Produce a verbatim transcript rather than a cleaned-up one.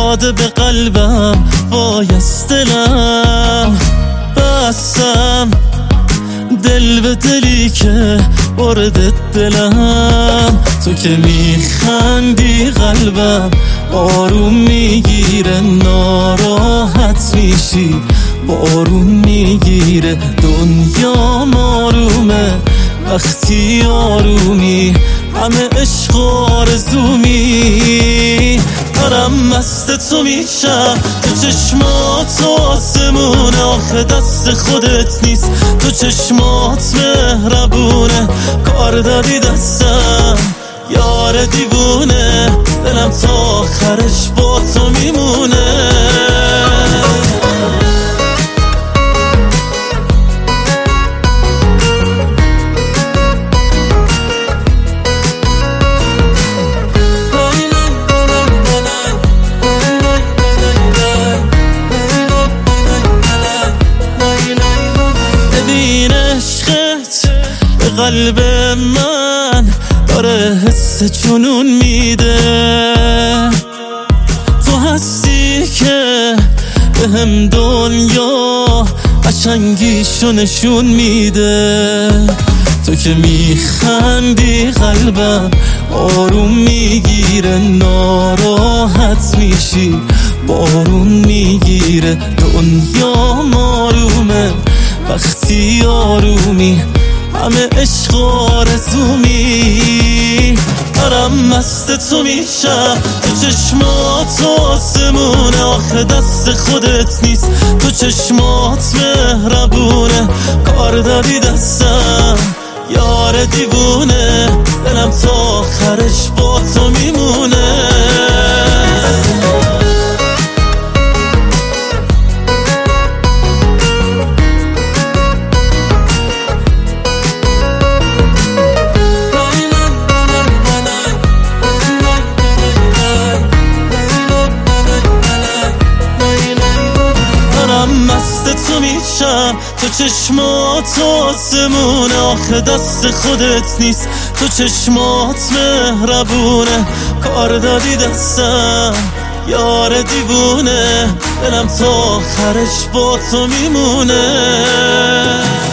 داده به قلبم، وای از دلم بستم، دل به دلی که برده دلم. تو که میخندی قلبم آروم میگیره، ناراحت میشی بارون میگیره. دنیا آرومه وقتی آرومی، همه عشق و آرزومی. دارم مست تو میشم، تو چشمات آسمونه، آخه دست خودت نیست، تو چشمات مهربونه. کار دادی دستم یار دیوونه، دلم تا آخرش با تو میمونه. قلب من داره حس جنون میده، تو هستی که به هم دنیا قشنگیشو نشون میده. تو که میخندی قلبم آروم میگیره، ناراحت میشی بارون میگیره. دنیا آرومه وقتی آرومی، همه عشق و آرزومی. دارم مست تو میشم، تو چشمات آسمونه، آخه دست خودت نیست، تو چشمات مهربونه. کار داری دستم یار دیوونه، دلم تا آخرش با تو میمونه. تو میشم، تو چشمات آسمونه، آخه دست خودت نیست، تو چشمات مهربونه. کار دادی دستم یار دیوونه، دلم تا آخرش با تو میمونه.